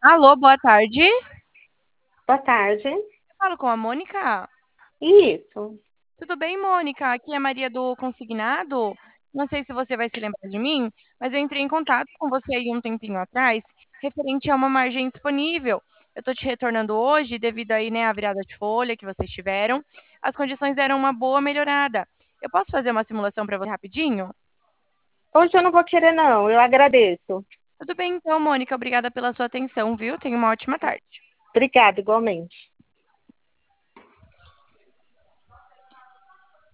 Alô, boa tarde. Boa tarde. Eu falo com a Mônica? Isso. Tudo bem, Mônica? Aqui é a Maria do Consignado. Não sei se você vai se lembrar de mim, mas eu entrei em contato com você aí um tempinho atrás, referente a uma margem disponível. Eu estou te retornando hoje, devido aí, né, à virada de folha que vocês tiveram. As condições deram uma boa melhorada. Eu posso fazer uma simulação para você rapidinho? Hoje eu não vou querer, não. Eu agradeço. Tudo bem, então, Mônica. Obrigada pela sua atenção, viu? Tenha uma ótima tarde. Obrigada, igualmente.